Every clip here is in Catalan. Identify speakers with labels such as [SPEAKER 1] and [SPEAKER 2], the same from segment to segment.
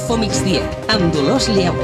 [SPEAKER 1] Infomigdia, amb Dolors Lleó.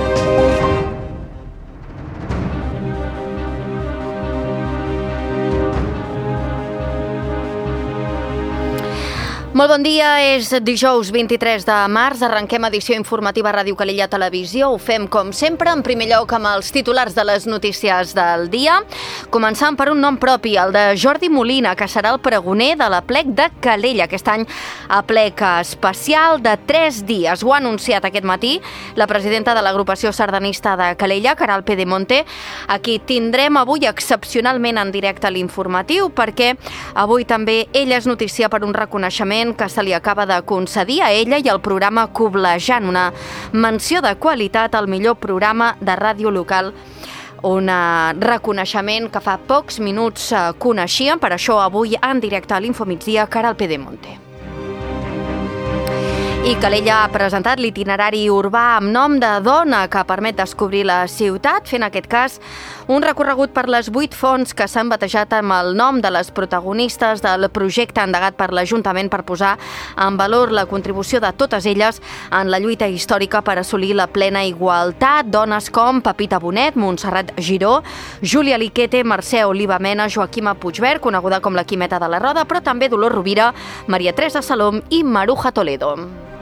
[SPEAKER 2] Molt bon dia, és dijous 23 de març, arrenquem edició informativa Ràdio Calella Televisió. Ho fem, com sempre, en primer lloc amb els titulars de les notícies del dia. Començant per un nom propi, el de Jordi Molina, que serà el pregoner de l'Aplec de Calella. Aquest any, Aplec especial de 3 dies. Ho ha anunciat aquest matí la presidenta de l'agrupació sardanista de Calella, Caral Pedemonte. Aquí tindrem avui excepcionalment en directe l'informatiu, perquè avui també ella és notícia per un reconeixement que se li acaba de concedir a ella i al programa Coblejant, una menció de qualitat al millor programa de ràdio local, un reconeixement que fa pocs minuts coneixíem. Per això avui en directe a l'Infomigdia, Caral Pedemonte. I Calella ha presentat l'itinerari urbà amb nom de dona que permet descobrir la ciutat, fent en aquest cas un recorregut per les 8 fonts que s'han batejat amb el nom de les protagonistes del projecte endegat per l'Ajuntament per posar en valor la contribució de totes elles en la lluita històrica per assolir la plena igualtat. Dones com Pepita Bonet, Montserrat Giró, Júlia Liquete, Mercè Oliva Mena, Joaquima Puigvert, coneguda com la Quimeta de la Roda, però també Dolors Rovira, Maria Teresa Salom i Maruja Toledo.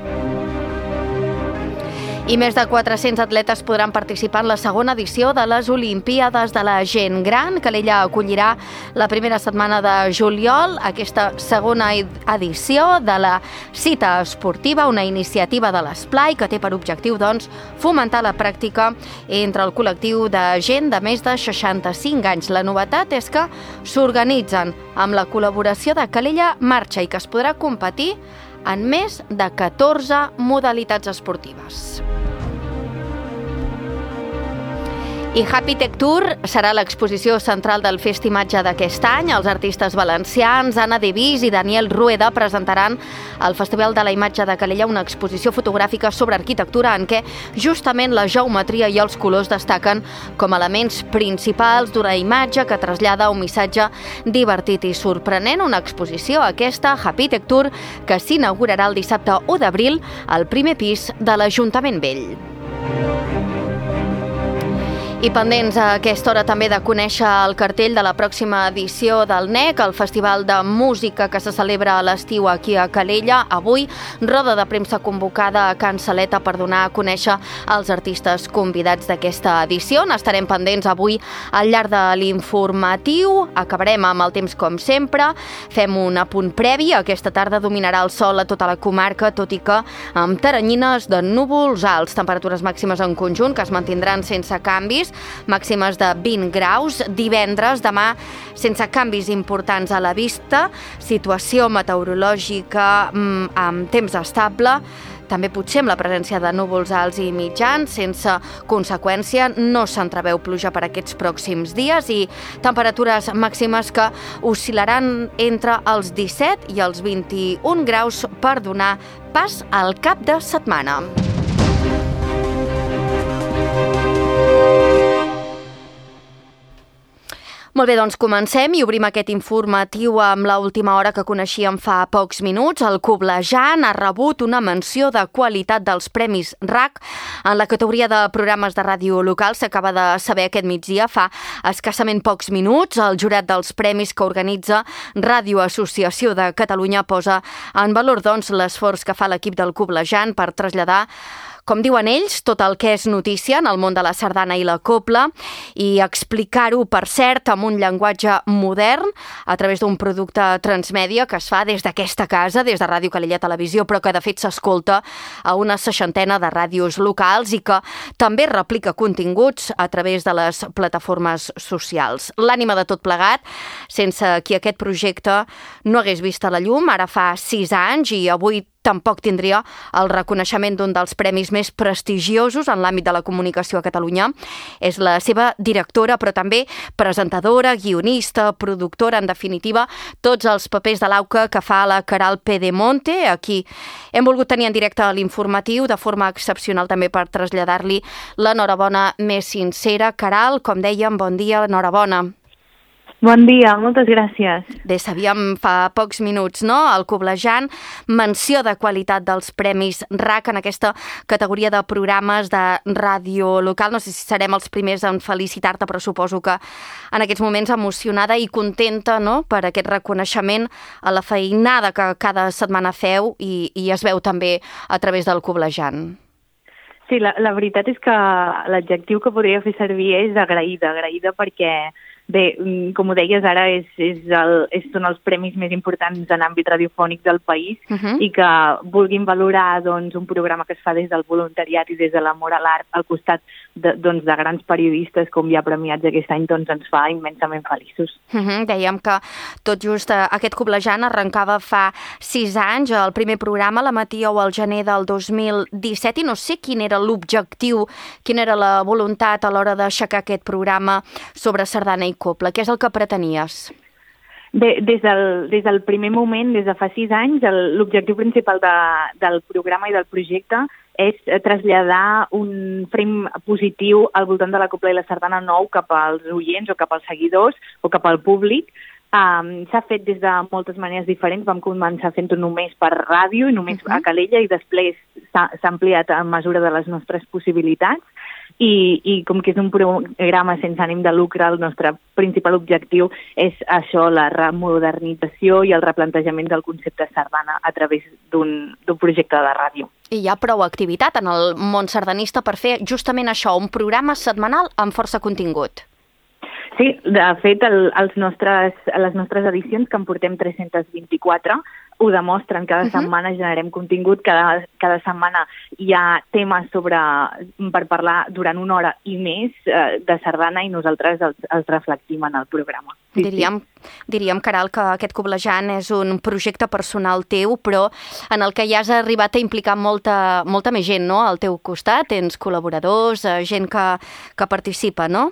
[SPEAKER 2] I més de 400 atletes podran participar en la segona edició de les Olimpíades de la Gent Gran. Calella acollirà la primera setmana de juliol aquesta segona edició de la cita esportiva, una iniciativa de l'Esplai que té per objectiu, fomentar la pràctica entre el col·lectiu de gent de més de 65 anys. La novetat és que s'organitzen amb la col·laboració de Calella Marxa i que es podrà competir en més de 14 modalitats esportives. I Happy Tech Tour serà l'exposició central del Festimatge d'aquest any. Els artistes valencians Anna Devís i Daniel Rueda presentaran al Festival de la Imatge de Calella una exposició fotogràfica sobre arquitectura en què justament la geometria i els colors destaquen com elements principals d'una imatge que trasllada un missatge divertit i sorprenent. Una exposició, aquesta, Happy Tech Tour, que s'inaugurarà el dissabte 1 d'abril al primer pis de l'Ajuntament Vell. I pendents a aquesta hora també de conèixer el cartell de la pròxima edició del NEC, el Festival de Música que se celebra a l'estiu aquí a Calella. Avui, roda de premsa convocada a Can Saleta per donar a conèixer els artistes convidats d'aquesta edició. N'estarem pendents avui al llarg de l'informatiu. Acabarem amb el temps com sempre. Fem un apunt previ. Aquesta tarda dominarà el sol a tota la comarca, tot i que amb teranyines de núvols alts. Temperatures màximes en conjunt que es mantindran sense canvis, màximes de 20 graus. Divendres, demà, sense canvis importants a la vista, situació meteorològica amb temps estable, també potser amb la presència de núvols alts i mitjans. Sense conseqüència, no s'entreveu pluja per aquests pròxims dies i temperatures màximes que oscil·laran entre els 17 i els 21 graus per donar pas al cap de setmana. Molt bé, doncs comencem i obrim aquest informatiu amb l'última hora que coneixíem fa pocs minuts. El Coblejant ha rebut una menció de qualitat dels Premis RAC en la categoria de programes de ràdio local. S'acaba de saber aquest migdia, fa escassament pocs minuts. El jurat dels premis que organitza Ràdio Associació de Catalunya posa en valor, l'esforç que fa l'equip del Coblejant per traslladar, com diuen ells, tot el que és notícia en el món de la sardana i la cobla i explicar-ho, per cert, amb un llenguatge modern a través d'un producte transmèdia que es fa des d'aquesta casa, des de Ràdio Calella Televisió, però que de fet s'escolta a una 60 de ràdios locals i que també replica continguts a través de les plataformes socials. L'ànima de tot plegat, sense qui aquest projecte no hagués vist a la llum, ara fa 6 anys i avui tampoc tindria el reconeixement d'un dels premis més prestigiosos en l'àmbit de la comunicació a Catalunya. És la seva directora, però també presentadora, guionista, productora, en definitiva, tots els papers de l'auca que fa la Caral Pedemonte. Aquí hem volgut tenir en directe l'informatiu de forma excepcional també per traslladar-li l'enhorabona més sincera. Caral, com dèiem, bon dia, enhorabona.
[SPEAKER 3] Bon dia, moltes gràcies.
[SPEAKER 2] Bé, sabíem fa pocs minuts, no?, el Coblejant, menció de qualitat dels Premis RAC en aquesta categoria de programes de ràdio local. No sé si serem els primers en felicitar-te, però suposo que en aquests moments emocionada i contenta, no?, per aquest reconeixement a la feinada que cada setmana feu i es veu també a través del Coblejant.
[SPEAKER 3] Sí, la veritat és que l'adjectiu que podria fer servir és agraïda perquè, bé, com ho deies ara, són els premis més importants en àmbit radiofònic del país i que vulguin valorar doncs, un programa que es fa des del voluntariat i des de l'amor a l'art al costat de grans periodistes com ja premiats aquest any, doncs ens fa immensament feliços.
[SPEAKER 2] Dèiem que tot just aquest Coblejant arrencava fa 6 anys, el primer programa l'emetíeu al gener del 2017 i no sé quin era l'objectiu, quina era la voluntat a l'hora d'aixecar aquest programa sobre sardana i copla. Què és el que pretenies?
[SPEAKER 3] Bé, des del primer moment, des de fa 6 anys, l'objectiu principal del programa i del projecte és traslladar un frame positiu al voltant de la copla i la sardana nou cap als oients o cap als seguidors o cap al públic. S'ha fet des de moltes maneres diferents. Vam començar fent-ho només per ràdio i només a Calella i després s'ha ampliat a mesura de les nostres possibilitats. I com que és un programa sense ànim de lucre, el nostre principal objectiu és això, la remodernització i el replantejament del concepte sardana a través d'un projecte de ràdio.
[SPEAKER 2] I hi ha prou activitat en el món sardanista per fer justament això, un programa setmanal amb força contingut.
[SPEAKER 3] Sí, de fet, les nostres edicions, que en portem 324, ho demostren. Cada setmana generem contingut, cada setmana hi ha temes per parlar durant una hora i més de sardana i nosaltres els reflectim en el programa. Sí,
[SPEAKER 2] diríem, Caral, que aquest Coblejant és un projecte personal teu, però en el que ja has arribat a implicar molta més gent, no?, al teu costat. Tens col·laboradors, gent que participa, no?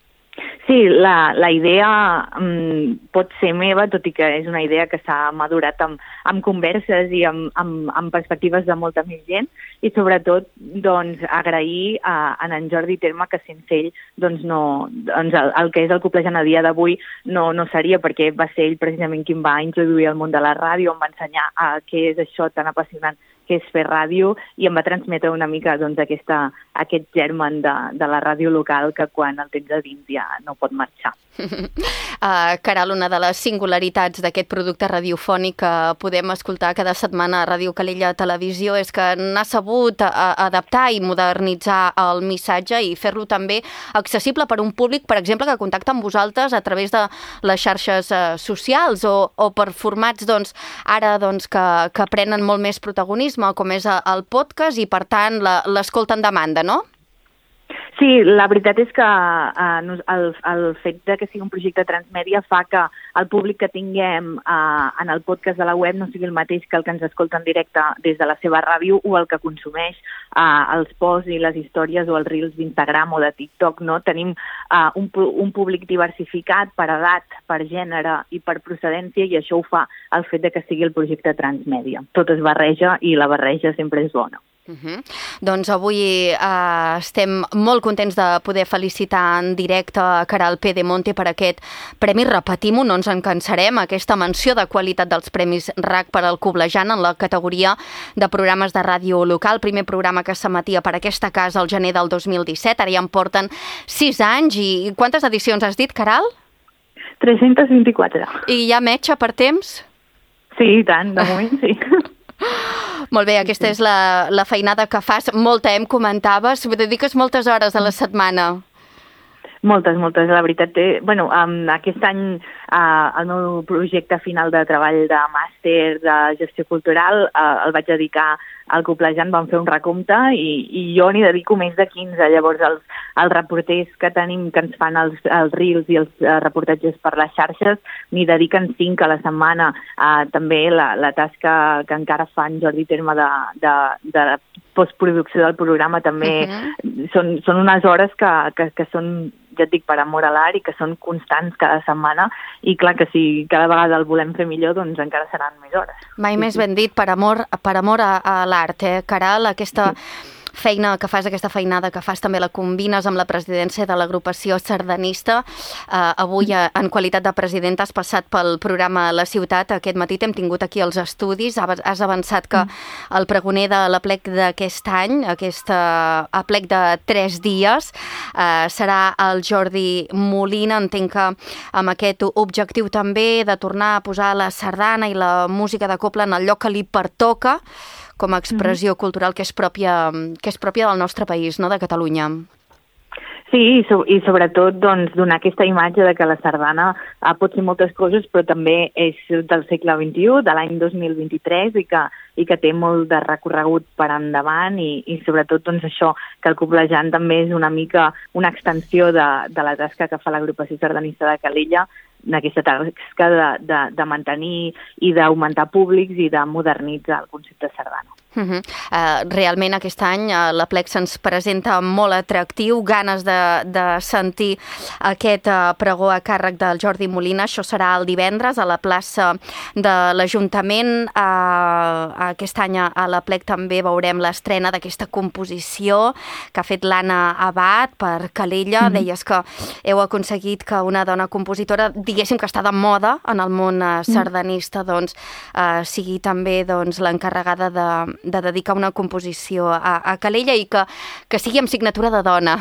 [SPEAKER 3] Sí, la idea pot ser meva, tot i que és una idea que s'ha madurat amb converses i amb perspectives de molta més gent, i sobretot doncs, agrair a en Jordi Terme, que sense ell doncs, el que és el Coblejant a dia d'avui no seria, perquè va ser ell precisament qui em va introduir al món de la ràdio, em va ensenyar què és això tan apassionant que és fer ràdio, i em va transmetre una mica doncs, aquest germen de la ràdio local que quan el tens a dins ja no pot marxar.
[SPEAKER 2] Caral, una de les singularitats d'aquest producte radiofònic que podem escoltar cada setmana a Ràdio Calella Televisió és que n'ha sabut adaptar i modernitzar el missatge i fer-lo també accessible per un públic, per exemple, que contacta amb vosaltres a través de les xarxes socials o per formats ara que prenen molt més protagonisme, com és el podcast, i per tant l'escolta en demanda, no?
[SPEAKER 3] Sí, la veritat és que el fet que sigui un projecte transmèdia fa que el públic que tinguem en el podcast de la web no sigui el mateix que el que ens escolta en directe des de la seva ràdio o el que consumeix els posts i les històries o els reels d'Instagram o de TikTok, no? Tenim un públic diversificat per edat, per gènere i per procedència, i això ho fa el fet que sigui el projecte transmèdia. Tot es barreja i la barreja sempre és bona.
[SPEAKER 2] Doncs avui estem molt contents de poder felicitar en directe a Caral Pedemonte per aquest premi. Repetim-ho, no ens en cansarem, aquesta menció de qualitat dels Premis RAC per al Coblejant en la categoria de programes de ràdio local. Primer programa que s'emetia per aquesta casa al gener del 2017, ara ja en porten 6 anys. I quantes edicions has dit, Caral?
[SPEAKER 3] 324.
[SPEAKER 2] I hi ha metge per temps?
[SPEAKER 3] Sí, i tant, de moment sí.
[SPEAKER 2] Molt bé, aquesta és la feinada que fas. Molta, em comentaves, dediques moltes hores a la setmana.
[SPEAKER 3] Moltes. La veritat, aquest any el meu projecte final de treball de màster de gestió cultural el vaig dedicar al Coblejant. Vam fer un recompte i jo n'hi dedico més de 15. Llavors els reporters que tenim, que ens fan els reels i els reportatges per les xarxes, n'hi dediquen 5 a la setmana. També la tasca que encara fa en Jordi Terme de postproducció del programa també són unes hores que són, ja et dic, per amor a l'art i que són constants cada setmana, i clar que si cada vegada el volem fer millor, doncs encara seran més hores.
[SPEAKER 2] Mai més ben dit, per amor a l'art, Caral, aquesta feina que fas, aquesta feinada que fas, també la combines amb la presidència de l'agrupació sardanista. Avui, en qualitat de presidenta, has passat pel programa La Ciutat. Aquest matí t'hem tingut aquí als estudis. Has avançat que el pregoner de l'aplec d'aquest any, aquest aplec de 3 dies, serà el Jordi Molina. Entenc que amb aquest objectiu també de tornar a posar la sardana i la música de cobla en el lloc que li pertoca, com a expressió cultural que és pròpia del nostre país, no?, de Catalunya.
[SPEAKER 3] Sí, i sobretot doncs, donar aquesta imatge de que la sardana pot ser moltes coses, però també és del segle XXI, de l'any 2023, i que té molt de recorregut per endavant, i sobretot doncs, això, que el coblejant també és una mica una extensió de la tasca que fa l'agrupació sardanista de Calella, d'aquesta tasca de mantenir i d'augmentar públics i de modernitzar el concepte de sardana.
[SPEAKER 2] Realment aquest any l'aplec se'ns presenta molt atractiu, ganes de sentir aquest pregó a càrrec del Jordi Molina. Això serà el divendres a la plaça de l'Ajuntament. Aquest any a l'aplec també veurem l'estrena d'aquesta composició que ha fet l'Anna Abad per Calella. Deies que heu aconseguit que una dona compositora, diguéssim que està de moda en el món sardanista, doncs sigui també l'encarregada de dedicar una composició a Calella i que sigui amb signatura de dona.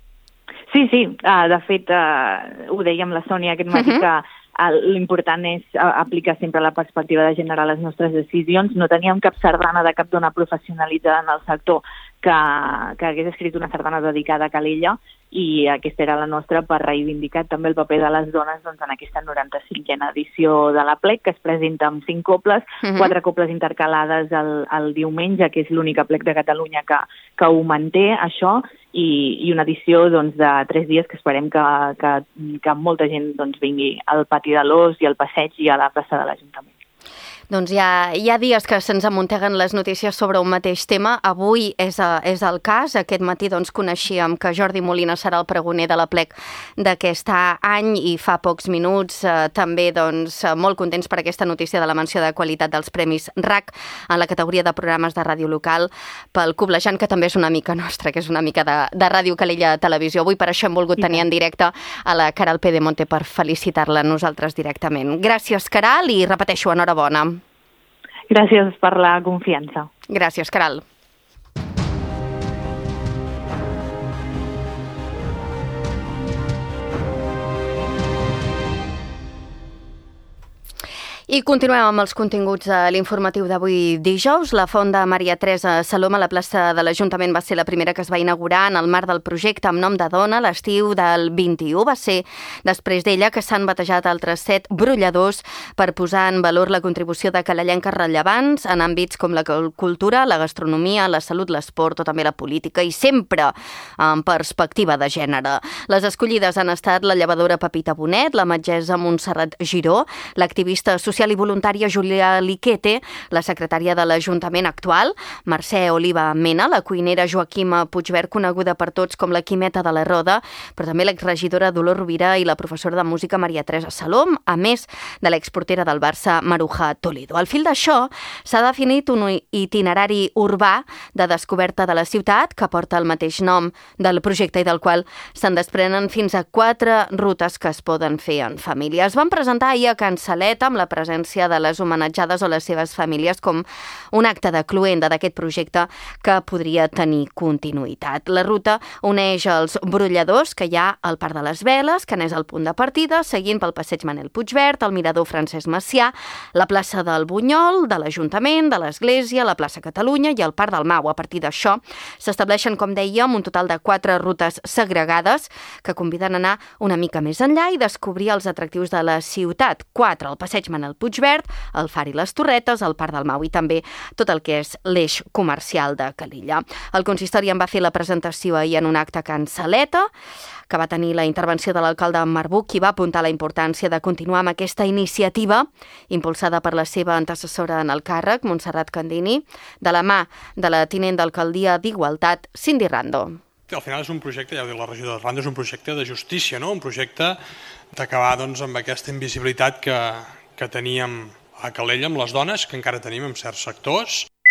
[SPEAKER 3] Sí, de fet, ho dèiem la Sònia aquest matí, que l'important és aplicar sempre la perspectiva de gènere a les nostres decisions. No teníem cap sardana de cap dona professionalitzada en el sector que hagués escrit una sardana dedicada a Calella, i aquesta era la nostra per reivindicar també el paper de les dones en aquesta 95a edició de l'aplec, que es presenta amb 5 cobles, 4 cobles intercalades el diumenge, que és l'únic aplec de Catalunya que ho manté, això, i una edició de 3 dies que esperem que molta gent vingui al pati de l'Os i al passeig i a la plaça de l'Ajuntament.
[SPEAKER 2] Doncs hi ha dies que se'ns amunteguen les notícies sobre un mateix tema. Avui és el cas. Aquest matí coneixíem que Jordi Molina serà el pregoner de l'aplec d'aquest any, i fa pocs minuts també molt contents per aquesta notícia de la menció de qualitat dels Premis RAC en la categoria de programes de ràdio local pel Coblejant, que també és una mica nostra, que és una mica de Ràdio Calella Televisió. Avui per això hem volgut tenir en directe a la Caral Pedemonte per felicitar-la nosaltres directament. Gràcies, Caral, i repeteixo, enhorabona.
[SPEAKER 3] Gràcies per la confiança.
[SPEAKER 2] Gràcies, Caral. I continuem amb els continguts de l'informatiu d'avui dijous. La font de Maria Teresa Salom a la plaça de l'Ajuntament va ser la primera que es va inaugurar en el marc del projecte amb nom de dona l'estiu del 21. Va ser després d'ella que s'han batejat altres 7 brolladors per posar en valor la contribució de calellenques rellevants en àmbits com la cultura, la gastronomia, la salut, l'esport o també la política, i sempre en perspectiva de gènere. Les escollides han estat la llevadora Pepita Bonet, la metgessa Montserrat Giró, l'activista social i voluntària Julia Liquete, la secretària de l'Ajuntament actual, Mercè Oliva Mena, la cuinera Joaquima Puigvert, coneguda per tots com la Quimeta de la Roda, però també l'exregidora Dolors Rovira i la professora de música Maria Teresa Salom, a més de l'exportera del Barça Maruja Toledo. Al fil d'això s'ha definit un itinerari urbà de descoberta de la ciutat que porta el mateix nom del projecte i del qual se'n desprenen fins a 4 rutes que es poden fer en família. Es van presentar ahir a Can Saleta amb la presència de les homenatjades o les seves famílies com un acte de cloenda d'aquest projecte que podria tenir continuïtat. La ruta uneix els brolladors que hi ha al Parc de les Veles, que n'és el punt de partida, seguint pel passeig Manel Puigvert, el mirador Francesc Macià, la plaça del Bunyol, de l'Ajuntament, de l'Església, la plaça Catalunya i el Parc del Mau. A partir d'això s'estableixen, com dèiem, un total de 4 rutes segregades que conviden a anar una mica més enllà i descobrir els atractius de la ciutat. 4, el passeig Manel Puigvert, el Far i les Torretes, el Parc del Mau i també tot el que és l'eix comercial de Calella. El consistori en va fer la presentació ahir en un acte a Can Saleta, que va tenir la intervenció de l'alcalde Marbuc, qui va apuntar la importància de continuar amb aquesta iniciativa impulsada per la seva antecessora en el càrrec, Montserrat Candini, de la mà de la tinent d'alcaldia d'Igualtat, Cindy Rando.
[SPEAKER 4] Al final és un projecte, ja ho diu la regió de Rando, és un projecte de justícia, no? Un projecte d'acabar amb aquesta invisibilitat que teníem a Calella amb les dones, que encara tenim en certs sectors.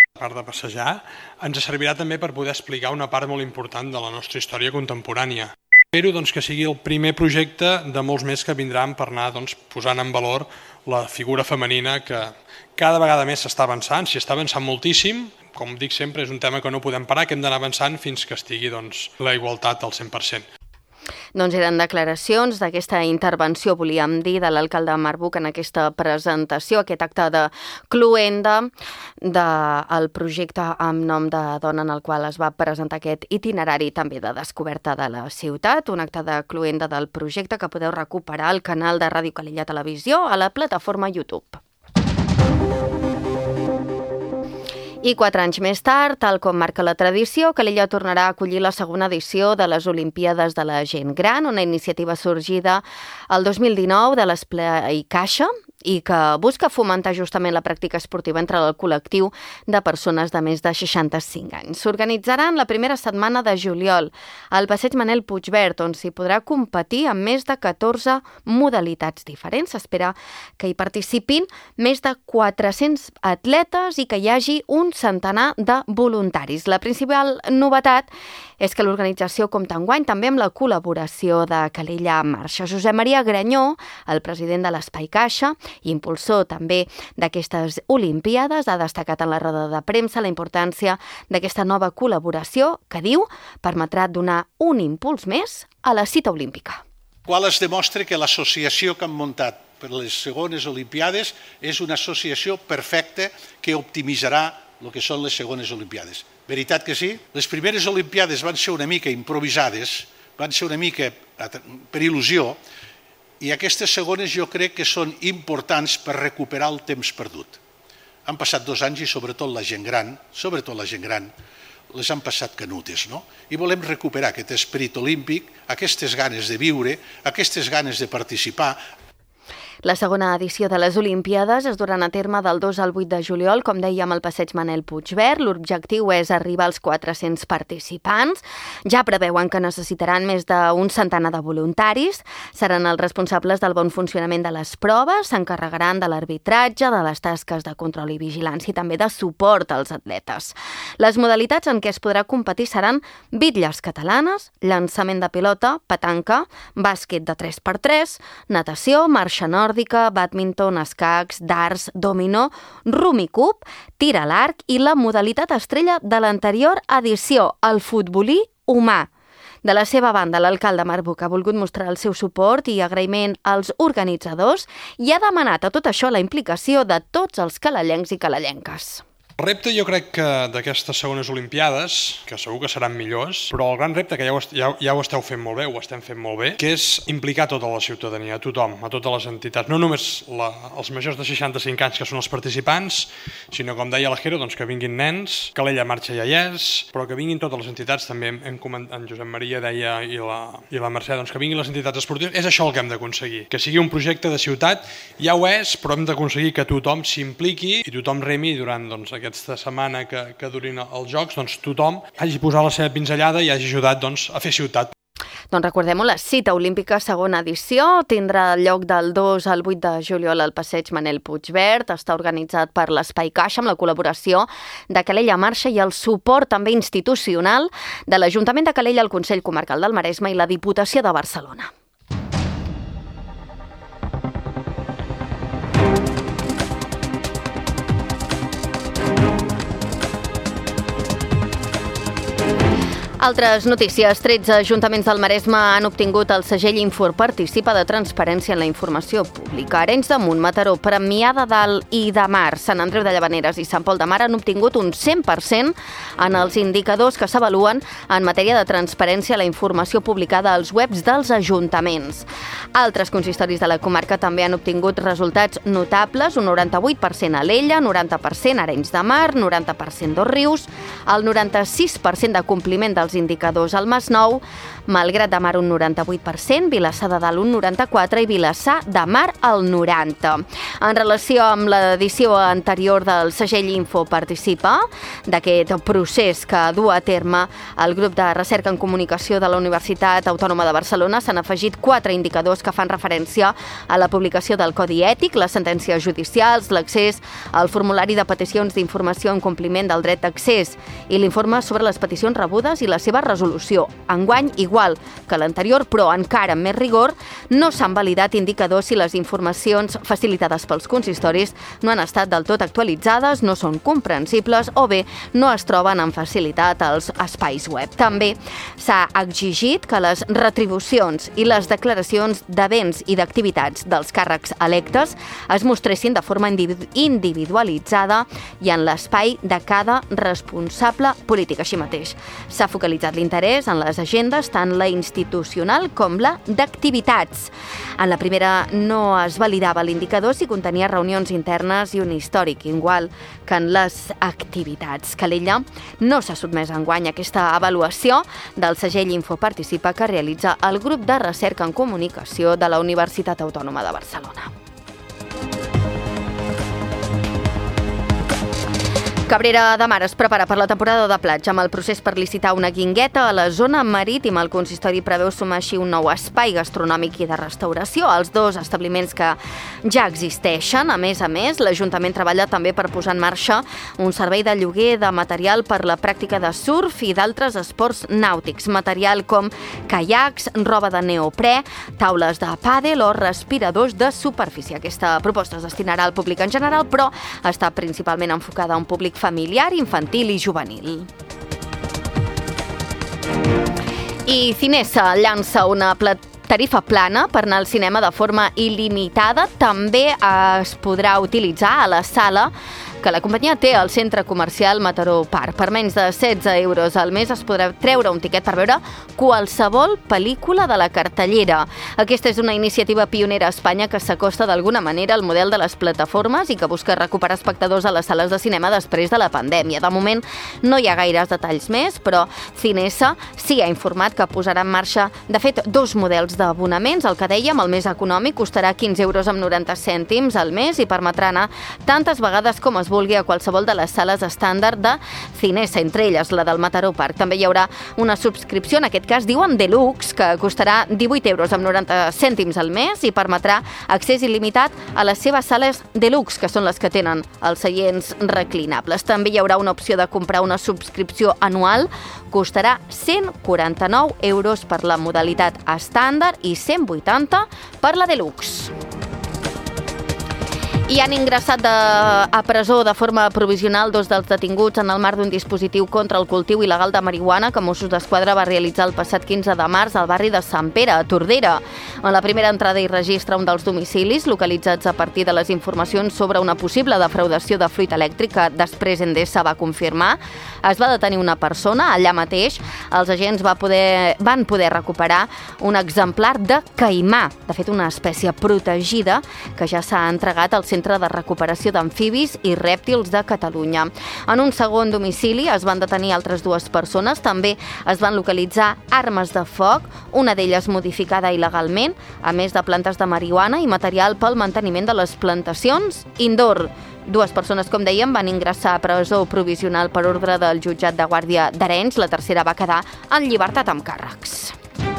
[SPEAKER 4] A part de passejar, ens servirà també per poder explicar una part molt important de la nostra història contemporània. Espero que sigui el primer projecte de molts més que vindran per anar posant en valor la figura femenina que cada vegada més s'està avançant, s'hi està avançant moltíssim. Com dic sempre, és un tema que no podem parar, que hem d'anar avançant fins que estigui la igualtat al 100%.
[SPEAKER 2] Doncs eren declaracions d'aquesta intervenció, volíem dir, de l'alcalde Marc Buch en aquesta presentació, aquest acte de cloenda del projecte amb nom de dona en el qual es va presentar aquest itinerari també de descoberta de la ciutat, un acte de cloenda del projecte que podeu recuperar al canal de Ràdio Calella Televisió a la plataforma YouTube. I 4 anys més tard, tal com marca la tradició, Calella tornarà a acollir la segona edició de les Olimpíades de la Gent Gran, una iniciativa sorgida el 2019 de l'Esplai Caixa i que busca fomentar justament la pràctica esportiva entre el col·lectiu de persones de més de 65 anys. S'organitzaran la primera setmana de juliol al Passeig Manel Puigverd, on s'hi podrà competir amb més de 14 modalitats diferents. S'espera que hi participin més de 400 atletes i que hi hagi un centenar de voluntaris. La principal novetat és que l'organització compta enguany també amb la col·laboració de Calella en Marxa. Josep Maria Granyó, el president de l'Espai Caixa i impulsor també d'aquestes Olimpíades, ha destacat en la roda de premsa la importància d'aquesta nova col·laboració que, diu, permetrà donar un impuls més a la cita olímpica.
[SPEAKER 5] Qual es demostra que l'associació que han muntat per les segones Olimpiades és una associació perfecta que optimitzarà el que són les segones Olimpiades. Veritat que sí? Les primeres Olimpiades van ser una mica improvisades, van ser una mica per il·lusió, i aquestes segones jo crec que són importants per recuperar el temps perdut. Han passat 2 anys i sobretot la gent gran, les han passat canutes, no? I volem recuperar aquest esperit olímpic, aquestes ganes de viure, aquestes ganes de participar.
[SPEAKER 2] La segona edició de les Olimpíades es duran a terme del 2 al 8 de juliol, com dèiem, al Passeig Manel Puigverd. L'objectiu és arribar als 400 participants. Ja preveuen que necessitaran més d'un centenar de voluntaris. Seran els responsables del bon funcionament de les proves, s'encarregaran de l'arbitratge, de les tasques de control i vigilància i també de suport als atletes. Les modalitats en què es podrà competir seran bitlles catalanes, llançament de pilota, petanca, bàsquet de 3x3, natació, marxa nòrdica, bàdminton, escacs, darts, dominó, rumicub, tir a l'arc i la modalitat estrella de l'anterior edició, el futbolí humà. De la seva banda, l'alcalde Marc Buch ha volgut mostrar el seu suport i agraïment als organitzadors i ha demanat a tot això la implicació de tots els calellencs i calellenques.
[SPEAKER 4] El repte jo crec que d'aquestes segones Olimpiades, que segur que seran millors, però el gran repte que ja ho esteu fent molt bé, ho estem fent molt bé, que és implicar tota la ciutadania, a tothom, a totes les entitats, no només els majors de 65 anys que són els participants, sinó, com deia la Jero, que vinguin nens, Calella Marxa ja hi és, però que vinguin totes les entitats, també en Josep Maria deia i la Mercè, que vinguin les entitats esportives. És això el que hem d'aconseguir, que sigui un projecte de ciutat, ja ho és, però hem d'aconseguir que tothom s'impliqui i tothom remi durant aquesta setmana que durin els Jocs, tothom hagi posat la seva pinzellada i hagi ajudat a fer ciutat.
[SPEAKER 2] Doncs recordem-ho, la cita olímpica segona edició tindrà lloc del 2 al 8 de juliol al Passeig Manel Puigverd. Està organitzat per l'Espai Caixa amb la col·laboració de Calella Marxa i el suport també institucional de l'Ajuntament de Calella, el Consell Comarcal del Maresme i la Diputació de Barcelona. Altres notícies. 13 ajuntaments del Maresme han obtingut el segell Infor Participa de Transparència en la Informació Pública. Arenys de Munt, Mataró, Premià de Dalt i de Mar, Sant Andreu de Llavaneres i Sant Pol de Mar han obtingut un 100% en els indicadors que s'avaluen en matèria de transparència a la informació publicada als webs dels ajuntaments. Altres consistoris de la comarca també han obtingut resultats notables, un 98% a Alella, 90% a Arenys de Mar, 90% d'Osrius, el 96% de compliment dels els indicadors. Al Masnou, Malgrat de Mar un 98%, Vilassar de Dalt un 94% i Vilassar de Mar el 90%. En relació amb l'edició anterior del segell Info Participa, d'aquest procés que du a terme el grup de recerca en comunicació de la Universitat Autònoma de Barcelona, s'han afegit 4 indicadors que fan referència a la publicació del Codi Ètic, les sentències judicials, l'accés al formulari de peticions d'informació en compliment del dret d'accés i l'informe sobre les peticions rebudes i la seva resolució. Enguany, igual que l'anterior, però encara amb més rigor, no s'han validat indicadors si les informacions facilitades pels consistoris no han estat del tot actualitzades, no són comprensibles o bé no es troben amb facilitat als espais web. També s'ha exigit que les retribucions i les declaracions de béns i d'activitats dels càrrecs electes es mostressin de forma individualitzada i en l'espai de cada responsable polític. Així mateix, s'ha focalitzat l'interès en les agendes, tant la institucional com la d'activitats. En la primera no es validava l'indicador si contenia reunions internes i un històric, igual que en les activitats. Calella no s'ha sotmès enguany a aquesta avaluació del segell Info Participa que realitza el grup de recerca en comunicació de la Universitat Autònoma de Barcelona. Cabrera de Mar es prepara per la temporada de platja amb el procés per licitar una guingueta a la zona marítima. El consistori preveu sumar així un nou espai gastronòmic i de restauració als 2 establiments que ja existeixen. A més, l'Ajuntament treballa també per posar en marxa un servei de lloguer de material per la pràctica de surf i d'altres esports nàutics. Material com caiacs, roba de neoprè, taules de pàdel o respiradors de superfície. Aquesta proposta es destinarà al públic en general, però està principalment enfocada a un públic familiar, infantil i juvenil. I Cinesa llança una tarifa plana per anar al cinema de forma il·limitada. També es podrà utilitzar a la sala que la companyia té al centre comercial Mataró Park. Per menys de 16 euros al mes es podrà treure un tiquet per veure qualsevol pel·lícula de la cartellera. Aquesta és una iniciativa pionera a Espanya que s'acosta d'alguna manera al model de les plataformes i que busca recuperar espectadors a les sales de cinema després de la pandèmia. De moment no hi ha gaires detalls més, però Cinesa sí ha informat que posarà en marxa, de fet, 2 models d'abonaments. El que dèiem, el més econòmic, costarà 15 euros amb 90 cèntims al mes i permetrà anar tantes vegades com es vulgui a qualsevol de les sales estàndard de Cinesa, entre elles la del Mataró Park. També hi haurà una subscripció, en aquest cas diuen Deluxe, que costarà 18 euros amb 90 cèntims al mes i permetrà accés il·limitat a les seves sales Deluxe, que són les que tenen els seients reclinables. També hi haurà una opció de comprar una subscripció anual, costarà 149 euros per la modalitat estàndard i 180 per la Deluxe. I han ingressat a presó de forma provisional 2 dels detinguts en el marc d'un dispositiu contra el cultiu il·legal de marihuana que Mossos d'Esquadra va realitzar el passat 15 de març al barri de Sant Pere, a Tordera. En la primera entrada hi registra un dels domicilis localitzats a partir de les informacions sobre una possible defraudació de fluid elèctric que després Endesa va confirmar. Es va detenir una persona. Allà mateix els agents van poder recuperar un exemplar de caimà, de fet una espècie protegida que ja s'ha entregat al Centre de Recuperació d'Amfibis i Rèptils de Catalunya. En un segon domicili es van detenir altres 2 persones. També es van localitzar armes de foc, una d'elles modificada il·legalment, a més de plantes de marihuana i material pel manteniment de les plantacions indoor. 2 persones, com dèiem, van ingressar a presó provisional per ordre del jutjat de Guàrdia d'Arenys. La tercera va quedar en llibertat amb càrrecs.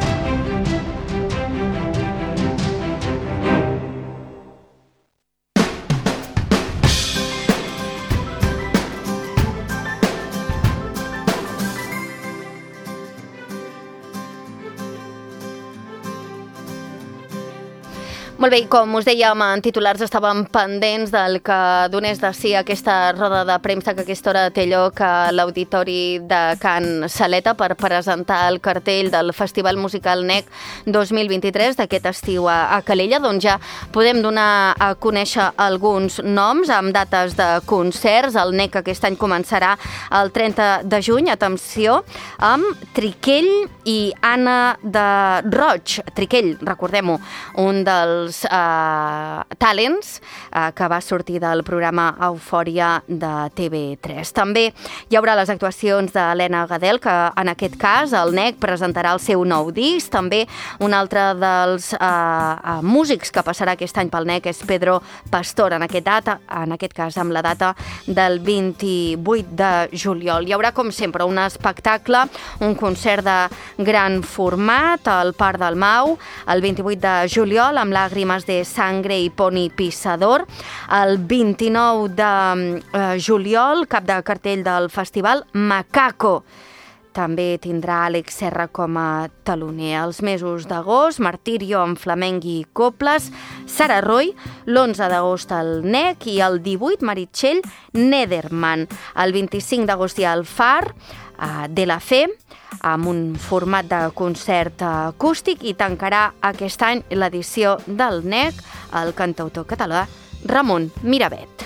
[SPEAKER 2] Molt bé, i com us dèiem, en titulars estàvem pendents del que donés de si aquesta roda de premsa que a aquesta hora té lloc a l'Auditori de Can Saleta per presentar el cartell del Festival Musical NEC 2023 d'aquest estiu a Calella. Doncs ja podem donar a conèixer alguns noms amb dates de concerts. El NEC aquest any començarà el 30 de juny, atenció, amb Triquell i Anna de Roig. Triquell, recordem-ho, un dels dels Talents, que va sortir del programa Eufòria de TV3. També hi haurà les actuacions d'Helena Gadel, que en aquest cas el NEC presentarà el seu nou disc. També un altre dels músics que passarà aquest any pel NEC és Pedro Pastor, en aquest cas amb la data del 28 de juliol. Hi haurà, com sempre, un espectacle, un concert de gran format al Parc del Mau, el 28 de juliol amb Lágrimas de Sangre i Pony Pisador. El 29 de juliol, cap de cartell del festival, Macaco. També tindrà Àlex Serra com a teloner. Els mesos d'agost, Martirio amb flamenc i coples, Sara Roy, l'11 d'agost al NEC i el 18 Meritxell Nederman. El 25 d'agost hi ha el Far de la Fe, amb un format de concert acústic, i tancarà aquest any l'edició del NEC el cantautor català Ramon Miravet.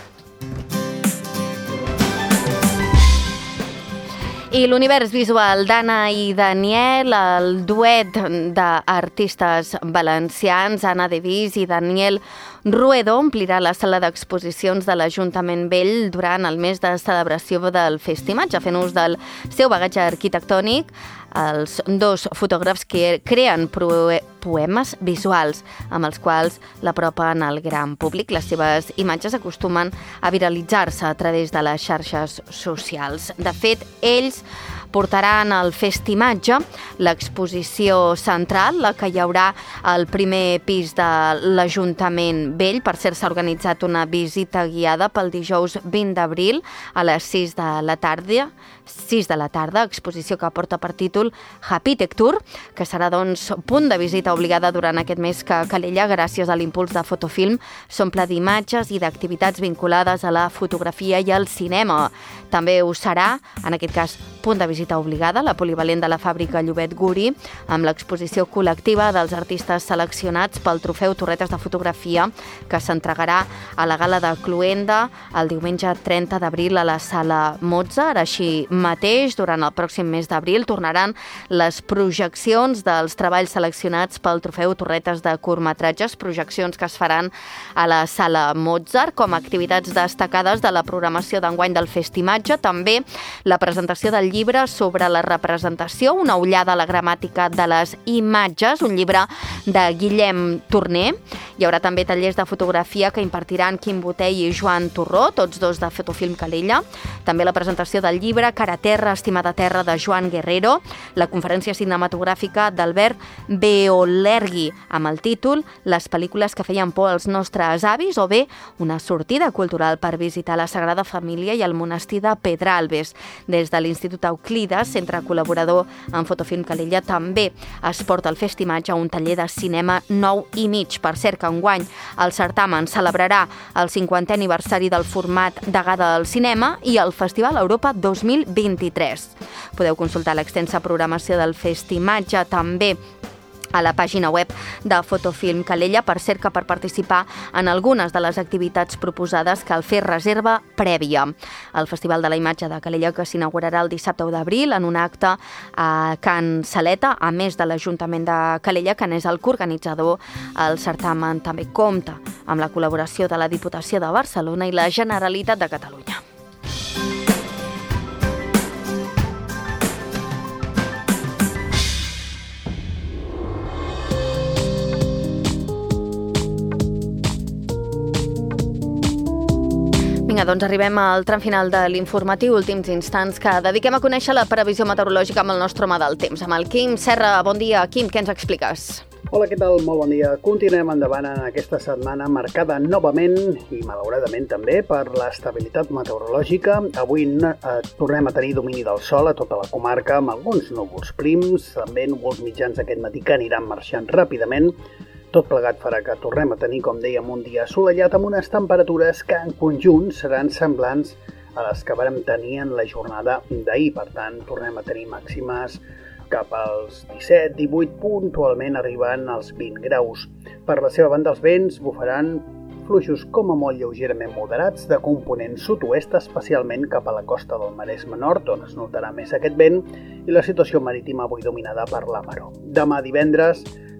[SPEAKER 2] I l'univers visual d'Anna i Daniel, el duet d'artistes valencians, Anna Devís i Daniel Ruedo, omplirà la sala d'exposicions de l'Ajuntament Vell durant el mes de celebració del Festimatge, fent ús del seu bagatge arquitectònic. Els dos fotògrafs que creen poemes visuals amb els quals l'apropen al gran públic. Les seves imatges acostumen a viralitzar-se a través de les xarxes socials. De fet, ells portaran al Festimatge l'exposició central, la que hi haurà al primer pis de l'Ajuntament Vell. Per cert, s'ha organitzat una visita guiada pel dijous 20 d'abril a les 6 de la tarda, exposició que porta per títol Happytecture, que serà, doncs, punt de visita obligada durant aquest mes que Calella, gràcies a l'impuls de Fotofilm, s'omple d'imatges i d'activitats vinculades a la fotografia i al cinema. També ho serà, en aquest cas, punt de visita obligada, la polivalent de la fàbrica Llobet Guri, amb l'exposició col·lectiva dels artistes seleccionats pel trofeu Torretes de Fotografia, que s'entregarà a la gala de Cluenda el diumenge 30 d'abril a la Sala Mozart. Així mateix, durant el pròxim mes d'abril, tornaran les projeccions dels treballs seleccionats pel trofeu Torretes de curtmetratges, projeccions que es faran a la Sala Mozart com a activitats destacades de la programació d'enguany del Festimatge. També la presentació del llibre sobre la representació, una ullada a la gramàtica de les imatges, un llibre de Guillem Torner. Hi haurà també tallers de fotografia que impartiran Quim Botell i Joan Torró, tots dos de Fotofilm Calella. També la presentació del llibre Cara a Terra, Estimada Terra, de Joan Guerrero, la conferència cinematogràfica d'Albert Beolergui amb el títol Les pel·lícules que feien por als nostres avis, o bé una sortida cultural per visitar la Sagrada Família i el monestir de Pedralbes. Des de l'Institut Euclides, centre col·laborador en Fotofilm Calella, també es porta al Festimatge un taller de cinema 9,5. Per cert, que enguany el certamen celebrarà el 50è aniversari del format de Gada del Cinema i el Festival Europa 2023. Podeu consultar l'extensa programació del Festimatge també a la pàgina web de Fotofilm Calella. Per cert, que per participar en algunes de les activitats proposades cal fer reserva prèvia. El Festival de la Imatge de Calella, que s'inaugurarà el dissabte 1 d'abril en un acte a Can Saleta, a més de l'Ajuntament de Calella, que n'és el coorganitzador. El certamen també compta amb la col·laboració de la Diputació de Barcelona i la Generalitat de Catalunya. Vinga, doncs arribem al tram final de l'informatiu, últims instants que dediquem a conèixer la previsió meteorològica amb el nostre home del temps, amb el Quim Serra. Bon dia, Quim, què ens expliques?
[SPEAKER 6] Hola, què tal? Molt bon dia. Continuem endavant en aquesta setmana marcada novament i malauradament també per l'estabilitat meteorològica. Avui tornem a tenir domini del sol a tota la comarca amb alguns núvols prims, també núvols mitjans aquest matí que aniran marxant ràpidament. Tot plegat farà que tornem a tenir, com dèiem, un dia assolellat amb unes temperatures que en conjunt seran semblants a les que vàrem tenir en la jornada d'ahir. Per tant, tornem a tenir màximes cap als 17, 18, puntualment arribant als 20 graus. Per la seva banda, els vents bufaran fluixos com a molt lleugerament moderats de component sud-oest, especialment cap a la costa del Maresme Nord, on es notarà més aquest vent, i la situació marítima avui dominada per la maró. Demà divendres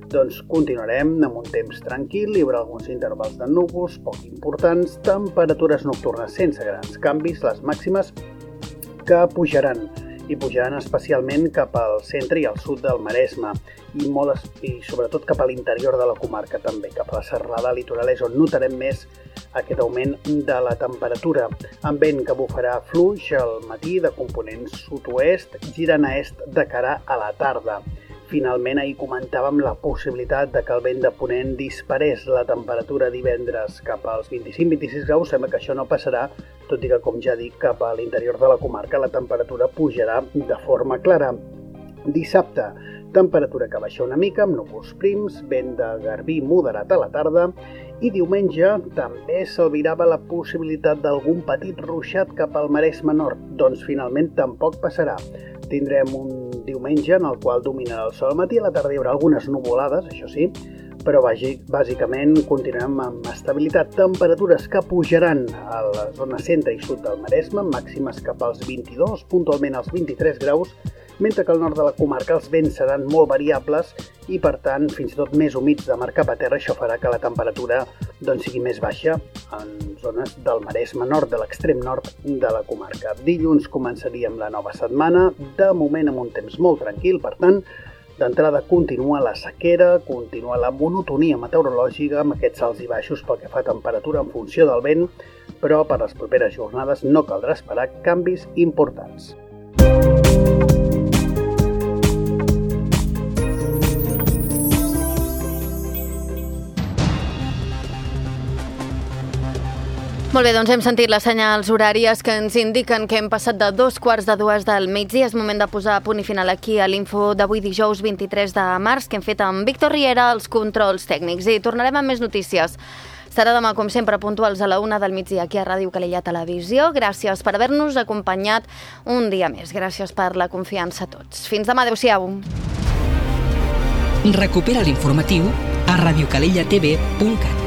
[SPEAKER 6] Doncs continuarem amb un temps tranquil, hi haurà alguns intervals de núvols poc importants, temperatures nocturnes sense grans canvis, les màximes que pujaran especialment cap al centre i al sud del Maresme i sobretot cap a l'interior de la comarca també, cap a la serralada litoral és on notarem més aquest augment de la temperatura, amb vent que bufarà fluix al matí de component sud-oest, girant a est de cara a la tarda. Finalment, ahir comentàvem la possibilitat de que el vent de ponent disparés la temperatura divendres cap als 25-26 graus. Sembla que això no passarà, tot i que, com ja dic, cap a l'interior de la comarca la temperatura pujarà de forma clara. Dissabte, temperatura que baixa una mica, amb núvols prims, vent de garbí moderat a la tarda, i diumenge també s'albirava la possibilitat d'algun petit ruixat cap al Maresme Nord. Doncs finalment tampoc passarà. Tindrem un diumenge en el qual dominarà el sol al matí, a la tarda hi haurà algunes nuvolades, això sí, però bàsicament continuem amb estabilitat. Temperatures que pujaran a la zona centre i sud del Maresme, màximes cap als 22, puntualment als 23 graus, mentre que al nord de la comarca els vents seran molt variables i, per tant, fins i tot més humits de mar cap a terra. Això farà que la temperatura sigui més baixa en zones del Maresme Nord, de l'extrem nord de la comarca. Dilluns començaríem la nova setmana, de moment amb un temps molt tranquil, per tant, d'entrada continua la sequera, continua la monotonia meteorològica amb aquests alts i baixos pel que fa a temperatura en funció del vent, però per les properes jornades no caldrà esperar canvis importants.
[SPEAKER 2] Molt bé, doncs hem sentit les senyals horàries que ens indiquen que hem passat de 2:15 del migdia. És moment de posar punt i final aquí a l'info d'avui dijous 23 de març que hem fet amb Víctor Riera, els controls tècnics. I tornarem amb més notícies. Serà demà, com sempre, puntuals a la 1 del migdia aquí a Ràdio Calella Televisió. Gràcies per haver-nos acompanyat un dia més. Gràcies per la confiança a tots. Fins demà, adéu-siau.
[SPEAKER 1] Recupera l'informatiu a radiocalellatv.cat.